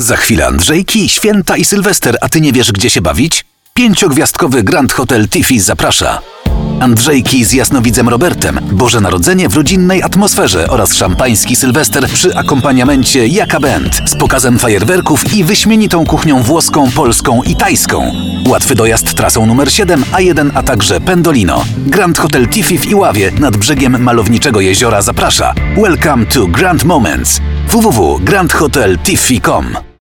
Za chwilę Andrzejki, święta i Sylwester, a ty nie wiesz, gdzie się bawić? 5-gwiazdkowy Grand Hotel Tiffy zaprasza. Andrzejki z jasnowidzem Robertem, Boże Narodzenie w rodzinnej atmosferze oraz szampański Sylwester przy akompaniamencie Jaka Band z pokazem fajerwerków i wyśmienitą kuchnią włoską, polską i tajską. Łatwy dojazd trasą numer 7, A1, a także Pendolino. Grand Hotel Tiffy w Iławie nad brzegiem malowniczego jeziora zaprasza. Welcome to Grand Moments. www.grandhoteltiffy.com